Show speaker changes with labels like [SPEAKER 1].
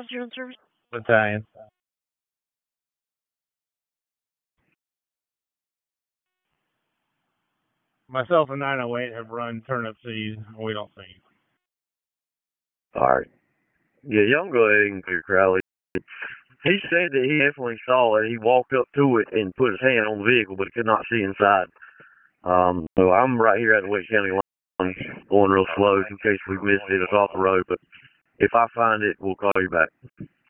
[SPEAKER 1] Insurance service?
[SPEAKER 2] Battalion. Myself and 908 have run turnip seeds. We don't see.
[SPEAKER 3] All right. Yeah, y'all can go ahead and clear Crowley. He said that he definitely saw it. He walked up to it and put his hand on the vehicle, but he could not see inside. So I'm right here at the Wake County line, going real slow in case we missed it. It's off the road, but if I find it, we'll call you back.